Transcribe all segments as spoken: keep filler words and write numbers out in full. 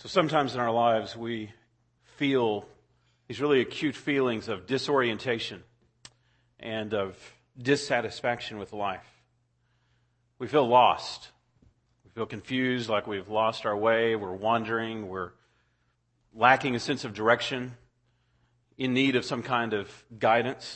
So sometimes in our lives we feel these really acute feelings of disorientation and of dissatisfaction with life. We feel lost. We feel confused, like we've lost our way, we're wandering, we're lacking a sense of direction, in need of some kind of guidance.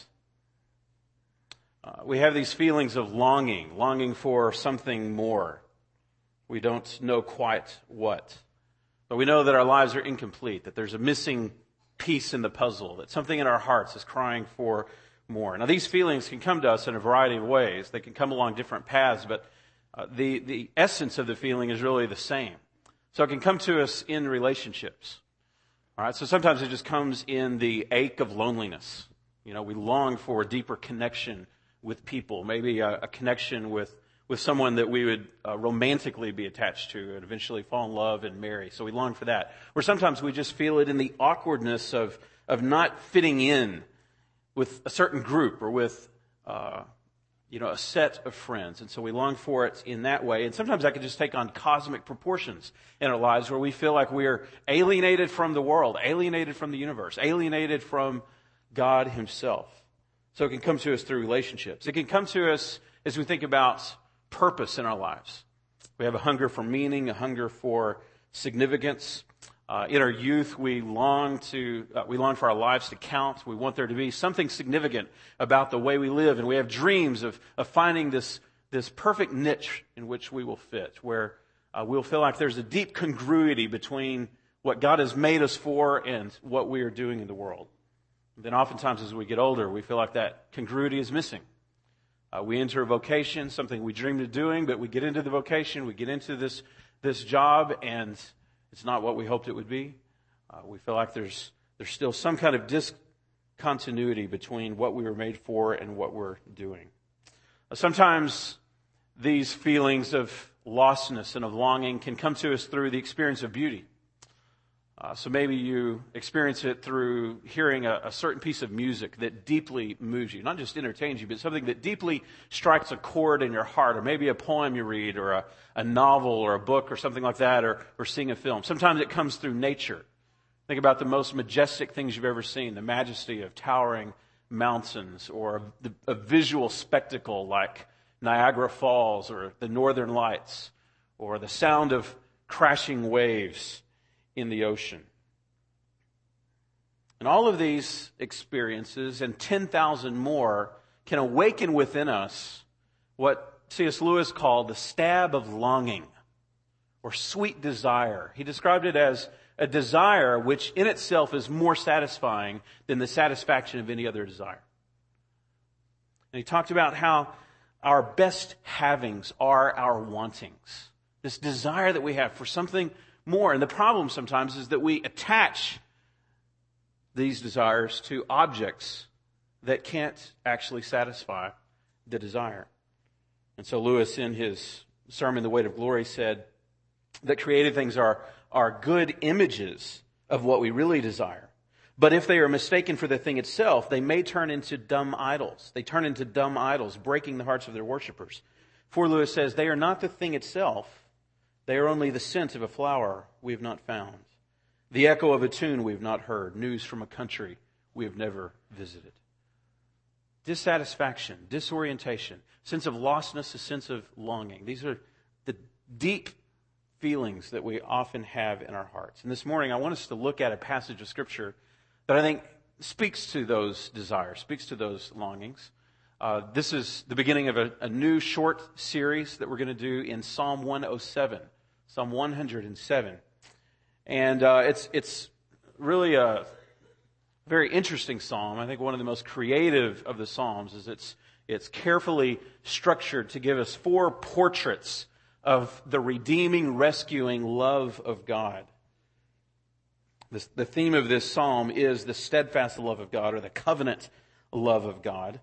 Uh, we have these feelings of longing, longing for something more. We don't know quite what. But we know that our lives are incomplete, that there's a missing piece in the puzzle, that something in our hearts is crying for more. Now, these feelings can come to us in a variety of ways. They can come along different paths, but uh, the, the essence of the feeling is really the same. So it can come to us in relationships. All right, so sometimes it just comes in the ache of loneliness. You know, we long for a deeper connection with people, maybe a, a connection with with someone that we would uh, romantically be attached to and eventually fall in love and marry. So we long for that. Or sometimes we just feel it in the awkwardness of, of not fitting in with a certain group or with, uh, you know, a set of friends. And so we long for it in that way. And sometimes that can just take on cosmic proportions in our lives where we feel like we are alienated from the world, alienated from the universe, alienated from God Himself. So it can come to us through relationships. It can come to us as we think about purpose in our lives. We have a hunger for meaning, a hunger for significance. Uh, in our youth, we long to uh, we long for our lives to count. We want there to be something significant about the way we live, and we have dreams of of finding this this perfect niche in which we will fit, where uh, we'll feel like there's a deep congruity between what God has made us for and what we are doing in the world. And then, oftentimes, as we get older, we feel like that congruity is missing. Uh, we enter a vocation, something we dreamed of doing, but we get into the vocation, we get into this this job, and it's not what we hoped it would be. Uh, we feel like there's there's still some kind of discontinuity between what we were made for and what we're doing. Uh, sometimes these feelings of lostness and of longing can come to us through the experience of beauty. Uh, so maybe you experience it through hearing a, a certain piece of music that deeply moves you, not just entertains you, but something that deeply strikes a chord in your heart, or maybe a poem you read, or a, a novel, or a book, or something like that, or, or seeing a film. Sometimes it comes through nature. Think about the most majestic things you've ever seen, the majesty of towering mountains, or a, a visual spectacle like Niagara Falls, or the Northern Lights, or the sound of crashing waves in the ocean. And all of these experiences and ten thousand more can awaken within us what C S Lewis called the stab of longing or sweet desire. He described it as a desire which in itself is more satisfying than the satisfaction of any other desire. And he talked about how our best havings are our wantings. This desire that we have for something more. And the problem sometimes is that we attach these desires to objects that can't actually satisfy the desire. And so Lewis, in his sermon, The Weight of Glory, said that created things are, are good images of what we really desire. But if they are mistaken for the thing itself, they may turn into dumb idols. They turn into dumb idols, breaking the hearts of their worshipers. For Lewis says, they are not the thing itself. They are only the scent of a flower we have not found, the echo of a tune we have not heard, news from a country we have never visited. Dissatisfaction, disorientation, sense of lostness, a sense of longing. These are the deep feelings that we often have in our hearts. And this morning I want us to look at a passage of Scripture that I think speaks to those desires, speaks to those longings. Uh, this is the beginning of a, a new short series that we're going to do in Psalm one oh seven. Psalm one hundred seven. And uh, it's it's really a very interesting psalm. I think one of the most creative of the psalms is it's it's carefully structured to give us four portraits of the redeeming, rescuing love of God. This, the theme of this psalm is the steadfast love of God, or the covenant love of God.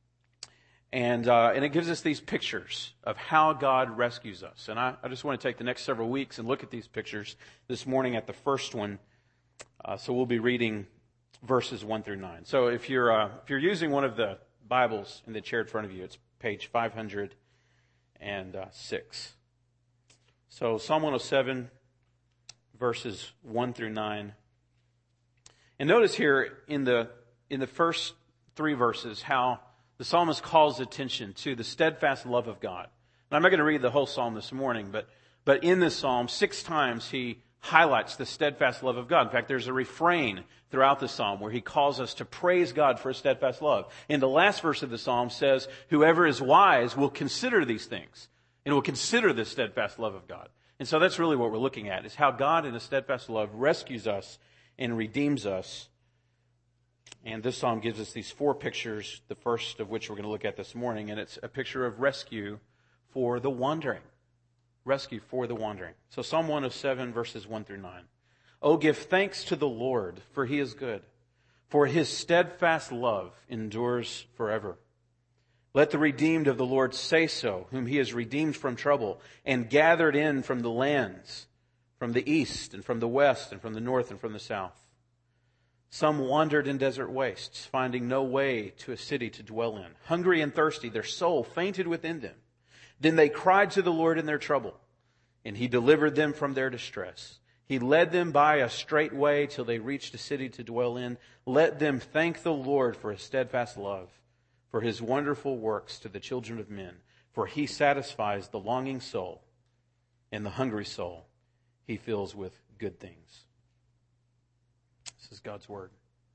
And uh, and it gives us these pictures of how God rescues us. And I, I just want to take the next several weeks and look at these pictures. This morning at the first one, uh, so we'll be reading verses one through nine. So if you're uh, if you're using one of the Bibles in the chair in front of you, it's page five hundred six. So Psalm one oh seven, verses one through nine. And notice here in the in the first three verses how the psalmist calls attention to the steadfast love of God. And I'm not going to read the whole psalm this morning, but but in this psalm, six times he highlights the steadfast love of God. In fact, there's a refrain throughout the psalm where he calls us to praise God for his steadfast love. And the last verse of the psalm says, whoever is wise will consider these things and will consider the steadfast love of God. And so that's really what we're looking at, is how God in his steadfast love rescues us and redeems us. And this psalm gives us these four pictures, the first of which we're going to look at this morning, and it's a picture of rescue for the wandering. Rescue for the wandering. So Psalm one oh seven, verses one through nine. Oh, give thanks to the Lord, for he is good, for his steadfast love endures forever. Let the redeemed of the Lord say so, whom he has redeemed from trouble and gathered in from the lands, from the east and from the west and from the north and from the south. Some wandered in desert wastes, finding no way to a city to dwell in. Hungry and thirsty, their soul fainted within them. Then they cried to the Lord in their trouble, and he delivered them from their distress. He led them by a straight way till they reached a city to dwell in. Let them thank the Lord for his steadfast love, for his wonderful works to the children of men. For he satisfies the longing soul, and the hungry soul he fills with good things. This is God's word.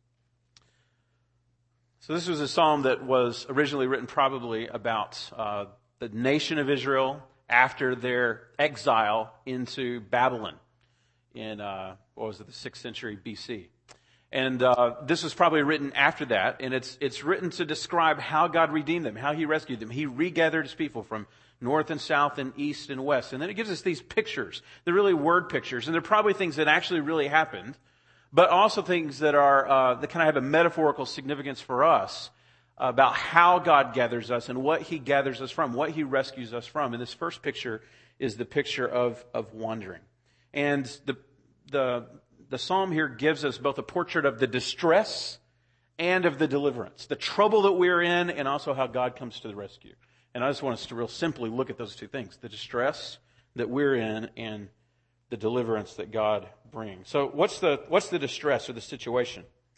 So this was a psalm that was originally written probably about uh, the nation of Israel after their exile into Babylon in, uh, what was it, the sixth century B C. And uh, this was probably written after that, and it's it's written to describe how God redeemed them, how he rescued them. He regathered his people from north and south and east and west. And then it gives us these pictures. They're really word pictures, and they're probably things that actually really happened, but also things that are uh, that kind of have a metaphorical significance for us about how God gathers us and what he gathers us from, what he rescues us from. And this first picture is the picture of of wandering. And the the the psalm here gives us both a portrait of the distress and of the deliverance, the trouble that we're in, and also how God comes to the rescue. And I just want us to real simply look at those two things, the distress that we're in and the deliverance that God brings. So what's the what's the distress or the situation?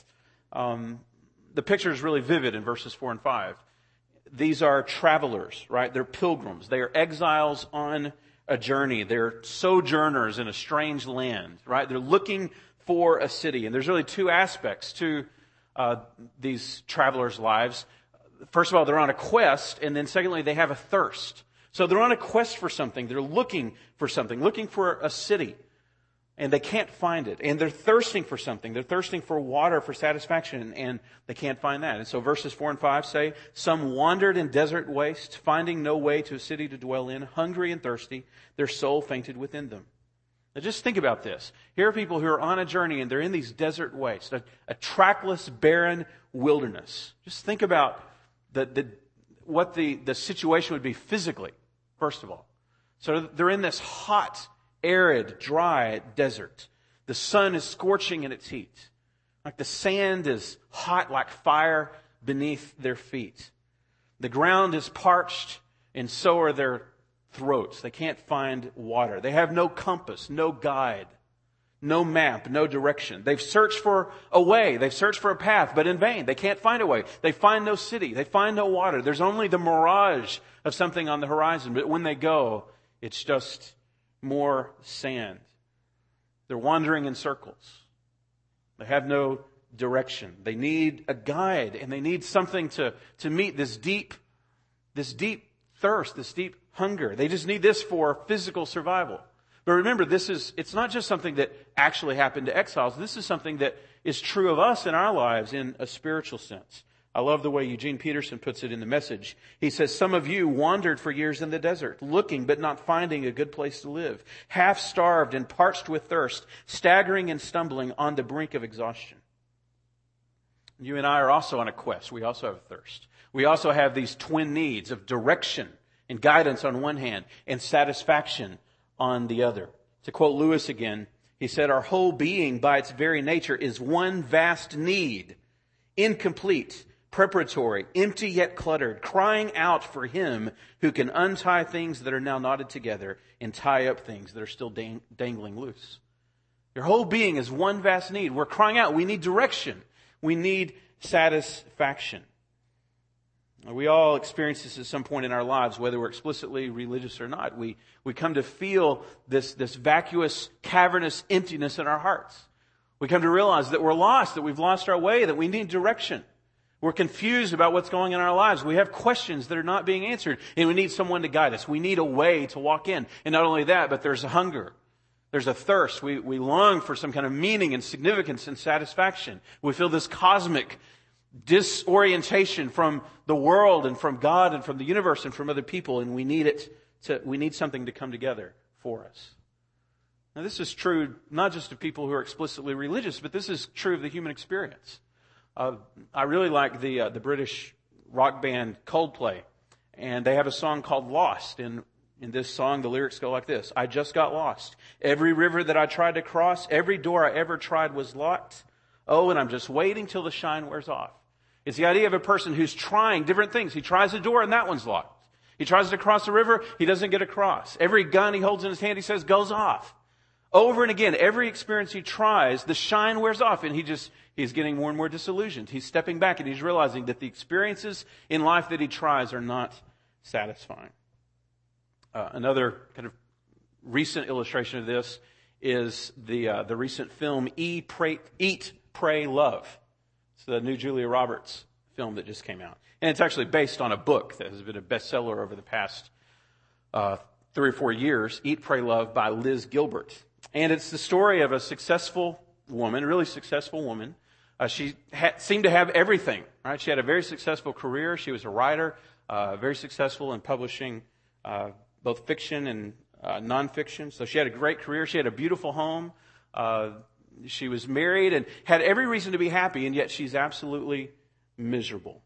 Um, the picture is really vivid in verses four and five. These are travelers, right? They're pilgrims. They are exiles on a journey. They're sojourners in a strange land, right? They're looking for a city. And there's really two aspects to uh, these travelers' lives. First of all, they're on a quest, and then secondly, they have a thirst. So they're on a quest for something. They're looking for something, looking for a city, and they can't find it. And they're thirsting for something. They're thirsting for water, for satisfaction, and they can't find that. And so verses four and five say, some wandered in desert wastes, finding no way to a city to dwell in, hungry and thirsty, their soul fainted within them. Now just think about this. Here are people who are on a journey, and they're in these desert wastes, a, a trackless, barren wilderness. Just think about the, the what the, the situation would be physically, first of all. So they're in this hot, arid, dry desert. The sun is scorching in its heat. Like the sand is hot like fire beneath their feet. The ground is parched, and so are their throats. They can't find water. They have no compass, no guide, no map, no direction. They've searched for a way. They've searched for a path, but in vain. They can't find a way. They find no city. They find no water. There's only the mirage of something on the horizon. But when they go, it's just more sand. They're wandering in circles. They have no direction. They need a guide, and they need something to, to meet this deep, this deep thirst, this deep hunger. They just need this for physical survival. But remember, this is, it's not just something that actually happened to exiles. This is something that is true of us in our lives in a spiritual sense. I love the way Eugene Peterson puts it in the Message. He says, some of you wandered for years in the desert, looking but not finding a good place to live, half starved and parched with thirst, staggering and stumbling on the brink of exhaustion. You and I are also on a quest. We also have a thirst. We also have these twin needs of direction and guidance on one hand and satisfaction on the other. To quote Lewis again, he said, our whole being by its very nature is one vast need, incomplete, preparatory, empty yet cluttered, crying out for him who can untie things that are now knotted together and tie up things that are still dang- dangling loose. Your whole being is one vast need. We're crying out. We need direction. We need satisfaction. We all experience this at some point in our lives, whether we're explicitly religious or not. We, we come to feel this, this vacuous, cavernous emptiness in our hearts. We come to realize that we're lost, that we've lost our way, that we need direction. We're confused about what's going on in our lives. We have questions that are not being answered, and we need someone to guide us. We need a way to walk in. And not only that, but there's a hunger. There's a thirst. We, we long for some kind of meaning and significance and satisfaction. We feel this cosmic disorientation from the world and from God and from the universe and from other people, and we need it to, we need something to come together for us. Now, this is true not just of people who are explicitly religious, but this is true of the human experience. Uh, I really like the uh, the British rock band Coldplay, and they have a song called Lost. And in this song, the lyrics go like this: I just got lost. Every river that I tried to cross, every door I ever tried was locked. Oh, and I'm just waiting till the shine wears off. It's the idea of a person who's trying different things. He tries a door and that one's locked. He tries to cross a river, he doesn't get across. Every gun he holds in his hand, he says, goes off. Over and again, every experience he tries, the shine wears off, and he just, he's getting more and more disillusioned. He's stepping back and he's realizing that the experiences in life that he tries are not satisfying. Uh, another kind of recent illustration of this is the uh, the recent film E Pray, Eat, Pray, Love. It's the new Julia Roberts film that just came out. And it's actually based on a book that has been a bestseller over the past uh, three or four years, Eat, Pray, Love by Liz Gilbert. And it's the story of a successful woman, a really successful woman. Uh, she ha- seemed to have everything, right? She had a very successful career. She was a writer, uh, very successful in publishing uh, both fiction and uh, nonfiction. So she had a great career. She had a beautiful home. Uh, she was married and had every reason to be happy, and yet she's absolutely miserable.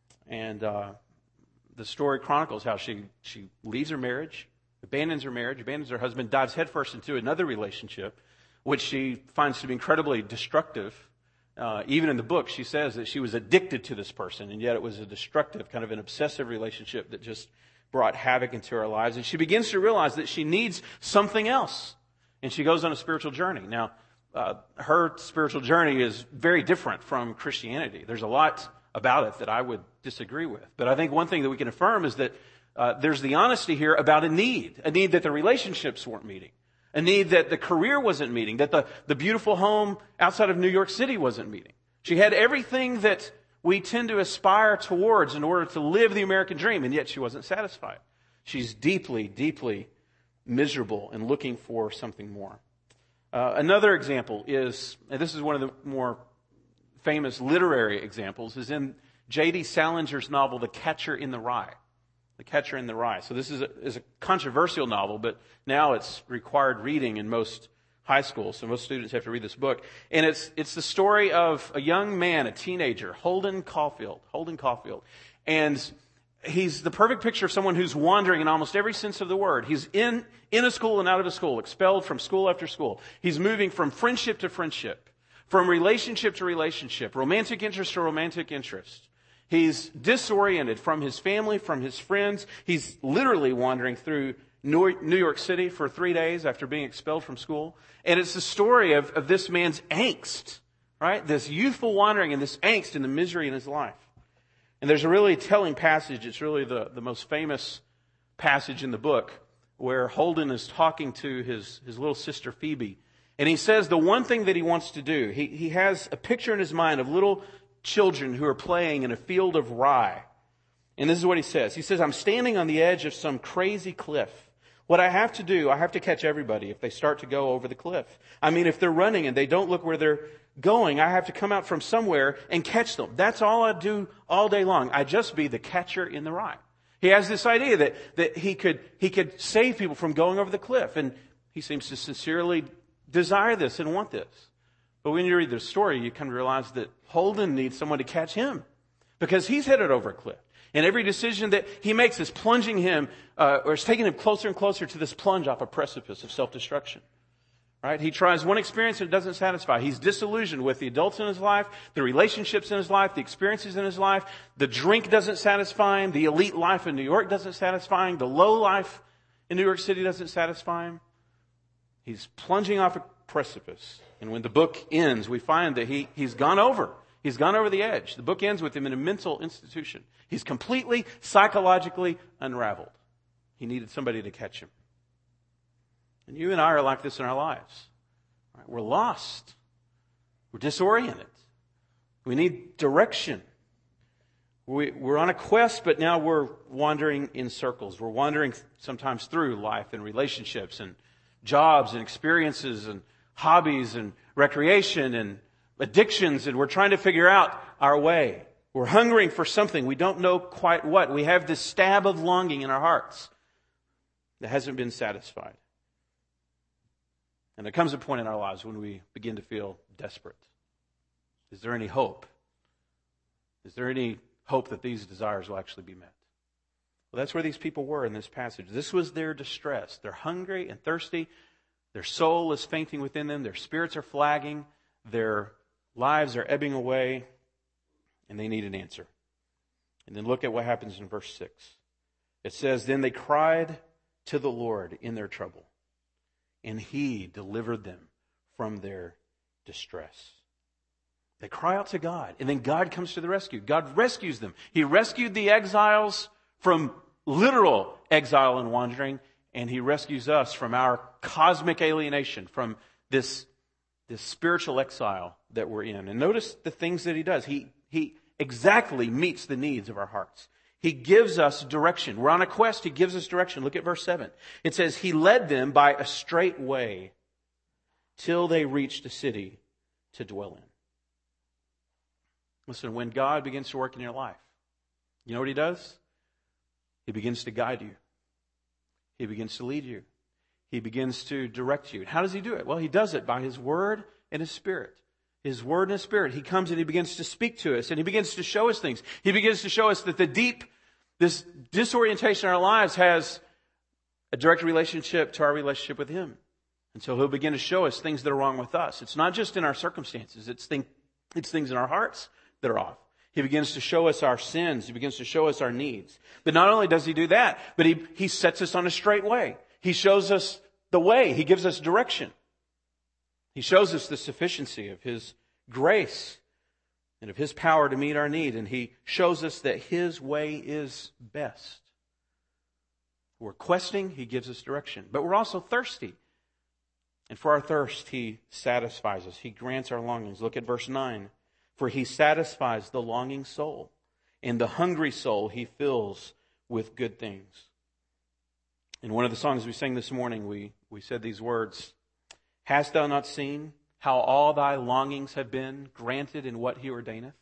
And uh, the story chronicles how she, she leaves her marriage, abandons her marriage, abandons her husband, dives headfirst into another relationship, which she finds to be incredibly destructive. Uh, even in the book, she says that she was addicted to this person, and yet it was a destructive, kind of an obsessive relationship that just brought havoc into her lives. And she begins to realize that she needs something else. And she goes on a spiritual journey. Now, uh, her spiritual journey is very different from Christianity. There's a lot about it that I would disagree with. But I think one thing that we can affirm is that uh, there's the honesty here about a need, a need that the relationships weren't meeting, a need that the career wasn't meeting, that the, the beautiful home outside of New York City wasn't meeting. She had everything that we tend to aspire towards in order to live the American dream, and yet she wasn't satisfied. She's deeply, deeply miserable and looking for something more. Uh, another example is, and this is one of the more famous literary examples, is in J D Salinger's novel, The Catcher in the Rye. The Catcher in the Rye. So this is a, is a controversial novel, but now it's required reading in most high schools, so most students have to read this book. And it's it's the story of a young man, a teenager, Holden Caulfield. Holden Caulfield. And he's the perfect picture of someone who's wandering in almost every sense of the word. He's in, in a school and out of a school, expelled from school after school. He's moving from friendship to friendship, from relationship to relationship, romantic interest to romantic interest. He's disoriented from his family, from his friends. He's literally wandering through New York City for three days after being expelled from school. And it's the story of, of this man's angst, right? This youthful wandering and this angst and the misery in his life. And there's a really telling passage. It's really the, the most famous passage in the book where Holden is talking to his, his little sister Phoebe. And he says the one thing that he wants to do, he, he has a picture in his mind of little children who are playing in a field of rye. And this is what he says. He says, I'm standing on the edge of some crazy cliff. What I have to do, I have to catch everybody if they start to go over the cliff. I mean, if they're running and they don't look where they're going, I have to come out from somewhere and catch them. That's all I do all day long. I just be the catcher in the rye. He has this idea that, that he could, he could save people from going over the cliff. And he seems to sincerely desire this and want this. But when you read the story, you come to realize that Holden needs someone to catch him because he's headed over a cliff. And every decision that he makes is plunging him, uh, or is taking him closer and closer to this plunge off a precipice of self-destruction. Right? He tries one experience and it doesn't satisfy. He's disillusioned with the adults in his life, the relationships in his life, the experiences in his life. The drink doesn't satisfy him. The elite life in New York doesn't satisfy him. The low life in New York City doesn't satisfy him. He's plunging off a precipice. And when the book ends, we find that he, he's gone over. He's gone over the edge. The book ends with him in a mental institution. He's completely psychologically unraveled. He needed somebody to catch him. And you and I are like this in our lives. Right? We're lost. We're disoriented. We need direction. We, we're on a quest, but now we're wandering in circles. We're wandering sometimes through life and relationships and jobs and experiences and hobbies and recreation and addictions, and we're trying to figure out our way. We're hungering for something. We don't know quite what. We have this stab of longing in our hearts that hasn't been satisfied. And there comes a point in our lives when we begin to feel desperate. Is there any hope? Is there any hope that these desires will actually be met? Well, that's where these people were in this passage. This was their distress. They're hungry and thirsty. Their soul is fainting within them. Their spirits are flagging. Their lives are ebbing away. And they need an answer. And then look at what happens in verse six. It says, "Then they cried to the Lord in their trouble, and He delivered them from their distress." They cry out to God, and then God comes to the rescue. God rescues them. He rescued the exiles from literal exile and wandering, and He rescues us from our cosmic alienation, from this, this spiritual exile that we're in. And notice the things that He does. He, he exactly meets the needs of our hearts. He gives us direction. We're on a quest. He gives us direction. Look at verse seven. It says, "He led them by a straight way till they reached a city to dwell in." Listen, when God begins to work in your life, you know what He does? He begins to guide you. He begins to lead you. He begins to direct you. How does He do it? Well, He does it by His Word and His Spirit. His Word and His Spirit. He comes and He begins to speak to us, and He begins to show us things. He begins to show us that the deep, this disorientation in our lives has a direct relationship to our relationship with Him. And so He'll begin to show us things that are wrong with us. It's not just in our circumstances. It's, thing, it's things in our hearts that are off. He begins to show us our sins. He begins to show us our needs. But not only does He do that, but He, he sets us on a straight way. He shows us the way. He gives us direction. He shows us the sufficiency of His grace and of His power to meet our need. And He shows us that His way is best. We're questing. He gives us direction. But we're also thirsty. And for our thirst, He satisfies us. He grants our longings. Look at verse nine. "For He satisfies the longing soul, and the hungry soul He fills with good things." In one of the songs we sang this morning, we, we said these words, "Hast thou not seen how all thy longings have been granted in what He ordaineth?"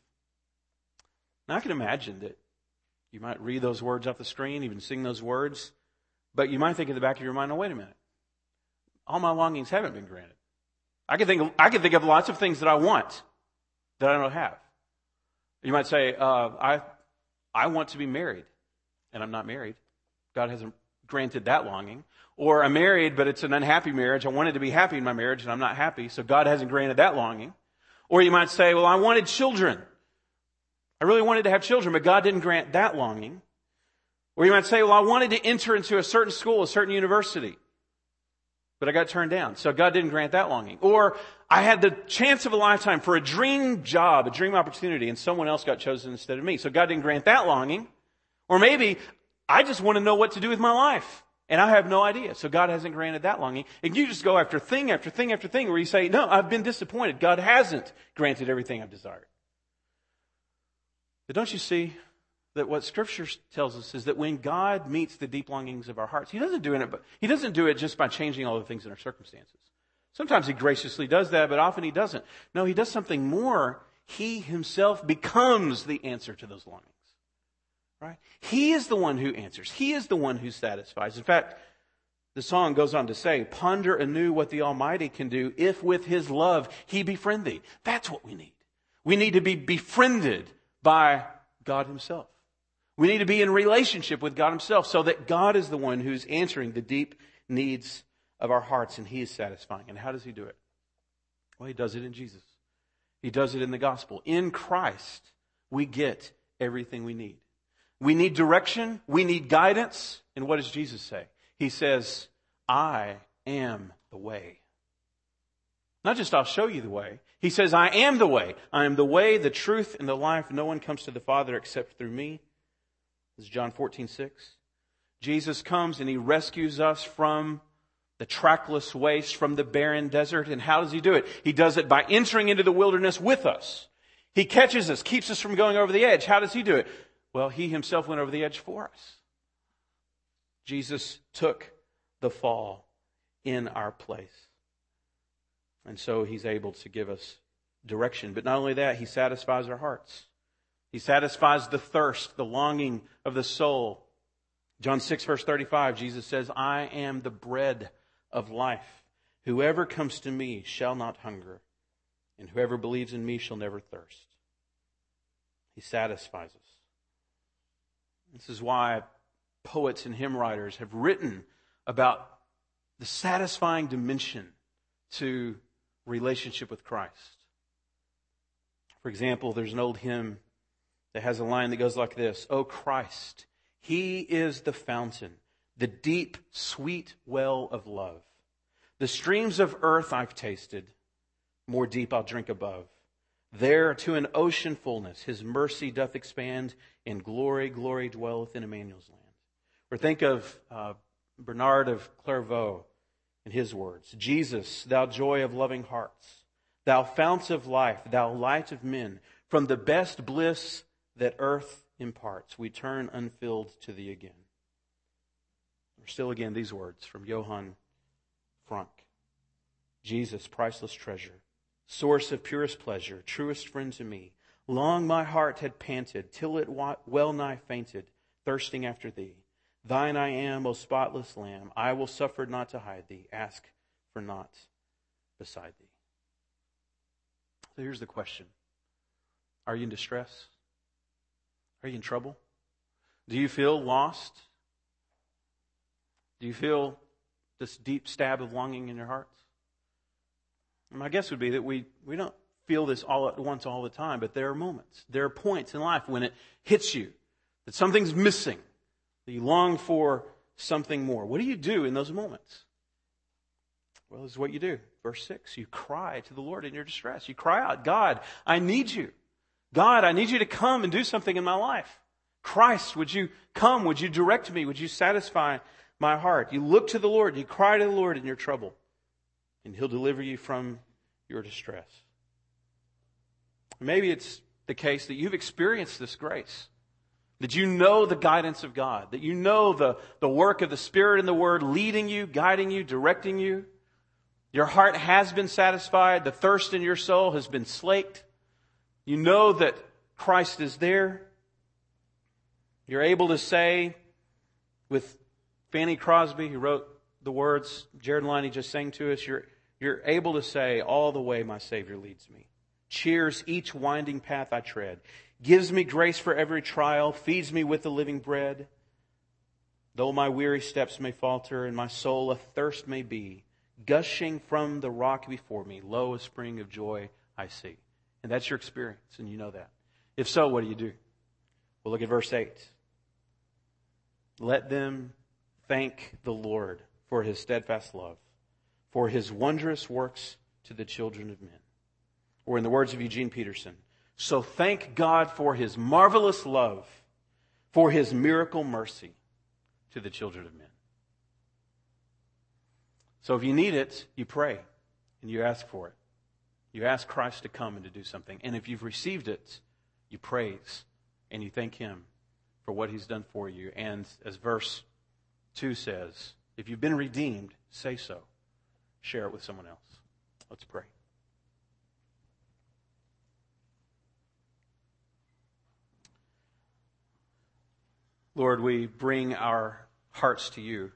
Now I can imagine that you might read those words off the screen, even sing those words, but you might think in the back of your mind, "Oh, wait a minute. All my longings haven't been granted. I can think, I can think of lots of things that I want that I don't have." You might say, uh, I, I want to be married, and I'm not married. God hasn't granted that longing. Or I'm married, but it's an unhappy marriage. I wanted to be happy in my marriage, and I'm not happy, so God hasn't granted that longing. Or you might say, well, I wanted children. I really wanted to have children, but God didn't grant that longing. Or you might say, well, I wanted to enter into a certain school, a certain university, but I got turned down, so God didn't grant that longing. Or I had the chance of a lifetime for a dream job, a dream opportunity, and someone else got chosen instead of me, so God didn't grant that longing. Or maybe I just want to know what to do with my life, and I have no idea, so God hasn't granted that longing. And you just go after thing after thing after thing where you say, no, I've been disappointed. God hasn't granted everything I've desired. But don't you see that what Scripture tells us is that when God meets the deep longings of our hearts, He doesn't do it, but He doesn't do it just by changing all the things in our circumstances. Sometimes He graciously does that, but often He doesn't. No, He does something more. He Himself becomes the answer to those longings. Right? He is the one who answers. He is the one who satisfies. In fact, the song goes on to say, "Ponder anew what the Almighty can do if with His love He befriend thee." That's what we need. We need to be befriended by God Himself. We need to be in relationship with God Himself so that God is the one who's answering the deep needs of our hearts, and He is satisfying. And how does He do it? Well, He does it in Jesus. He does it in the gospel. In Christ, we get everything we need. We need direction. We need guidance. And what does Jesus say? He says, "I am the way." Not just I'll show you the way. He says, I am the way. I am the way, the truth, and the life. No one comes to the Father except through me. This is John fourteen six. Jesus comes and He rescues us from the trackless waste, from the barren desert. And how does He do it? He does it by entering into the wilderness with us. He catches us, keeps us from going over the edge. How does He do it? Well, He Himself went over the edge for us. Jesus took the fall in our place. And so He's able to give us direction. But not only that, He satisfies our hearts. He satisfies the thirst, the longing of the soul. John six, verse thirty-five, Jesus says, I am the bread of life. Whoever comes to me shall not hunger, and whoever believes in me shall never thirst. He satisfies us. This is why poets and hymn writers have written about the satisfying dimension to relationship with Christ. For example, there's an old hymn that has a line that goes like this: O Christ, He is the fountain, the deep, sweet well of love. The streams of earth I've tasted, more deep I'll drink above. There to an ocean fullness His mercy doth expand, in glory, glory dwelleth in Emmanuel's land. Or think of uh, Bernard of Clairvaux in his words: Jesus, thou joy of loving hearts, thou fount of life, thou light of men, from the best bliss that earth imparts, we turn unfilled to Thee again. Or still again these words from Johann Frank: Jesus, priceless treasure, source of purest pleasure, truest friend to me, long my heart had panted, till it well nigh fainted, thirsting after Thee. Thine I am, O spotless Lamb, I will suffer not to hide Thee, ask for naught beside Thee. So here's the question. Are you in distress? Are you in trouble? Do you feel lost? Do you feel this deep stab of longing in your hearts? My guess would be that we, we don't feel this all at once all the time, but there are moments, there are points in life when it hits you that something's missing, that you long for something more. What do you do in those moments? Well, this is what you do. Verse six, you cry to the Lord in your distress. You cry out, God, I need You. God, I need You to come and do something in my life. Christ, would You come? Would You direct me? Would You satisfy my heart? You look to the Lord. You cry to the Lord in your trouble, and He'll deliver you from your distress. Maybe it's the case that you've experienced this grace, that you know the guidance of God, that you know the, the work of the Spirit and the Word leading you, guiding you, directing you. Your heart has been satisfied. The thirst in your soul has been slaked. You know that Christ is there. You're able to say with Fanny Crosby, who wrote the words Jared and Lonnie just sang to us, you're, you're able to say, all the way my Savior leads me, cheers each winding path I tread, gives me grace for every trial, feeds me with the living bread. Though my weary steps may falter and my soul athirst may be, gushing from the rock before me, lo, a spring of joy I see. And that's your experience, and you know that. If so, what do you do? Well, look at verse eight. Let them thank the Lord for His steadfast love, for His wondrous works to the children of men. Or in the words of Eugene Peterson, so thank God for His marvelous love, for His miracle mercy to the children of men. So if you need it, you pray and you ask for it. You ask Christ to come and to do something. And if you've received it, you praise and you thank Him for what He's done for you. And as verse two says, if you've been redeemed, say so. Share it with someone else. Let's pray. Lord, we bring our hearts to You.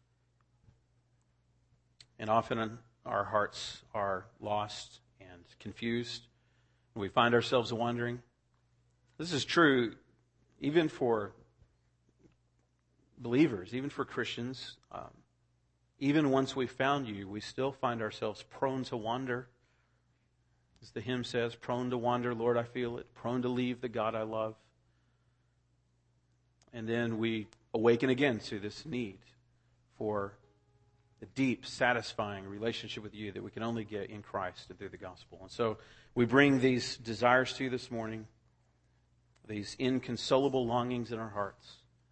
And often our hearts are lost and confused. We find ourselves wondering. This is true even for believers, even for Christians. Um, even once we've found You, we still find ourselves prone to wander. As the hymn says, prone to wander, Lord, I feel it. Prone to leave the God I love. And then we awaken again to this need for the deep, satisfying relationship with you that we can only get in Christ and through the gospel. And so we bring these desires to you this morning, these inconsolable longings in our hearts.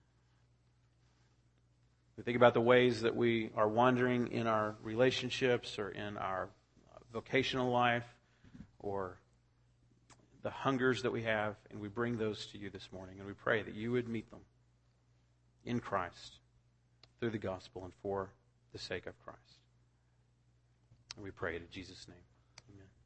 We think about the ways that we are wandering in our relationships or in our vocational life or the hungers that we have, and we bring those to you this morning. And we pray that you would meet them in Christ through the gospel and for the sake of Christ. And we pray it in Jesus' name. Amen.